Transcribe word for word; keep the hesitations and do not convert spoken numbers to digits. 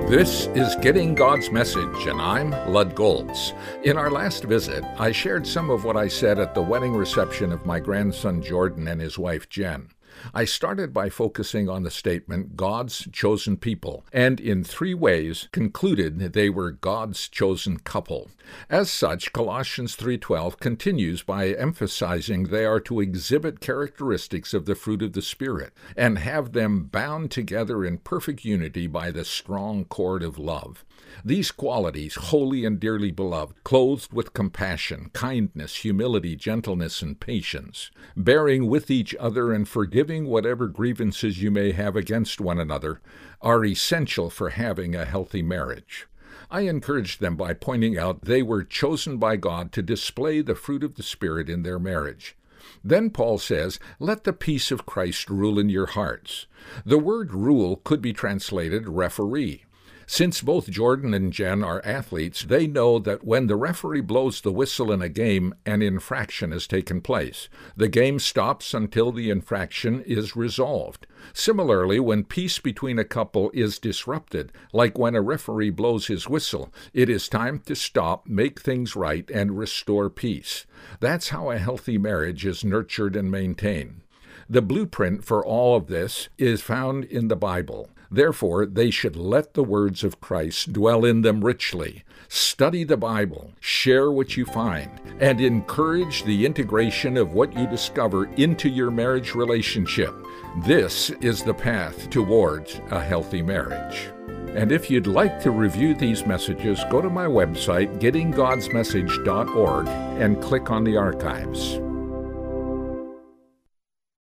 This is Getting God's Message, and I'm Lud Goltz. In our last visit, I shared some of what I said at the wedding reception of my grandson Jordan and his wife Jen. I started by focusing on the statement, God's chosen people, and in three ways concluded they were God's chosen couple. As such, Colossians three twelve continues by emphasizing they are to exhibit characteristics of the fruit of the Spirit and have them bound together in perfect unity by the strong cord of love. These qualities, holy and dearly beloved, clothed with compassion, kindness, humility, gentleness, and patience, bearing with each other and forgiving whatever grievances you may have against one another, are essential for having a healthy marriage. I encouraged them by pointing out they were chosen by God to display the fruit of the Spirit in their marriage. Then Paul says, let the peace of Christ rule in your hearts. The word rule could be translated referee. Since both Jordan and Jen are athletes, they know that when the referee blows the whistle in a game, an infraction has taken place. The game stops until the infraction is resolved. Similarly, when peace between a couple is disrupted, like when a referee blows his whistle, it is time to stop, make things right, and restore peace. That's how a healthy marriage is nurtured and maintained. The blueprint for all of this is found in the Bible. Therefore, they should let the words of Christ dwell in them richly. Study the Bible, share what you find, and encourage the integration of what you discover into your marriage relationship. This is the path towards a healthy marriage. And if you'd like to review these messages, go to my website, getting gods message dot org, and click on the archives.